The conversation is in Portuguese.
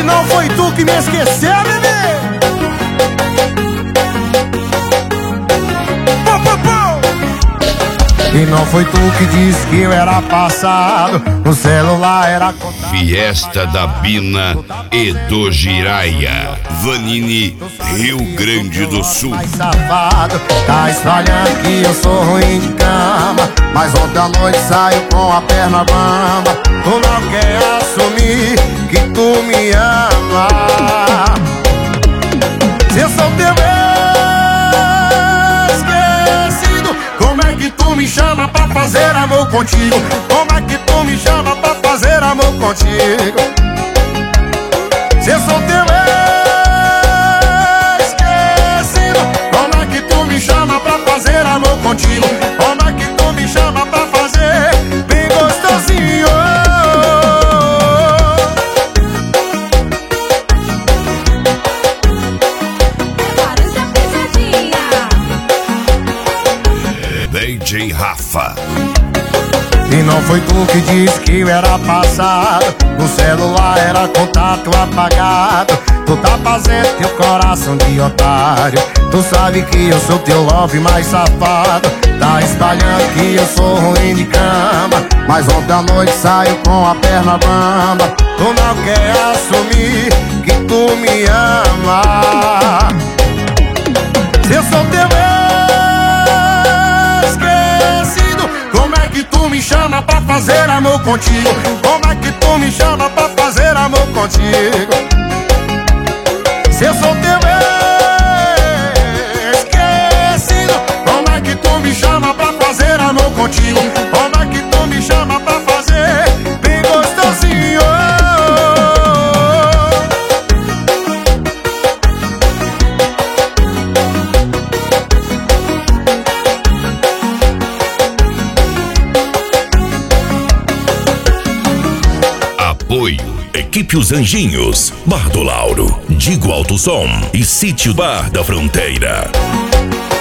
não foi tu que me esqueceu, bebê. E não foi tu que disse que eu era passado, no celular era contato. Fiesta da Bina e do Giraia, Vanini, Rio Grande do Sul. Mais safado, tá espalhando que eu sou ruim de cama, mas ontem à noite saio com a perna bamba. Tu não quer assumir que tu me ama. Se eu sou teu esquecido, como é que tu me chama pra fazer amor contigo? Como é que tu me chama pra fazer amor contigo? Se eu sou teu esquecido, como é que tu me chama pra fazer amor contigo? Como é que tu me chama pra fazer bem gostosinho? DJ Rafa. E não foi tu que disse que eu era passado, no celular era contato apagado. Tu tá fazendo teu coração de otário, tu sabe que eu sou teu love mais safado. Tá espalhando que eu sou ruim de cama, mas ontem à noite saio com a perna bamba. Tu não quer assumir que tu me ama. Se eu sou teu esquecido, como é que tu me chama pra fazer amor contigo? Como é que tu me chama pra fazer amor contigo? Se eu sou teu esquecido, como é que tu me chama pra fazer amor contigo? Como é que tu me chama pra fazer bem gostosinho? Apoio Equipe Os Anjinhos, Bar do Lauro, Digo Alto Som e Sítio Bar da Fronteira.